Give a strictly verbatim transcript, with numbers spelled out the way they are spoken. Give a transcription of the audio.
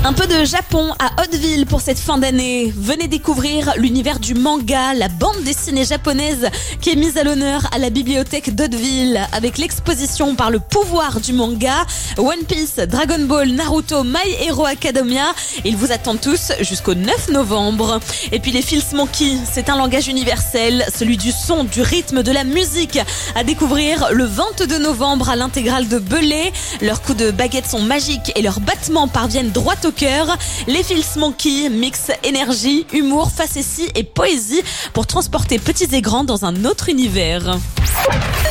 Un peu de Japon à Hauteville pour cette fin d'année. Venez découvrir l'univers du manga, la bande dessinée japonaise qui est mise à l'honneur à la bibliothèque d'Hauteville avec l'exposition par le pouvoir du manga One Piece, Dragon Ball, Naruto, My Hero Academia. Ils vous attendent tous jusqu'au neuf novembre. Et puis les Feels Monkey, c'est un langage universel, celui du son, du rythme, de la musique, à découvrir le vingt-deux novembre à l'intégrale de Belay. Leurs coups de baguette sont magiques et leurs battements parviennent droit au cœur. Les Feels Monkey mixent énergie, humour, facétie et poésie pour transporter petits et grands dans un autre univers.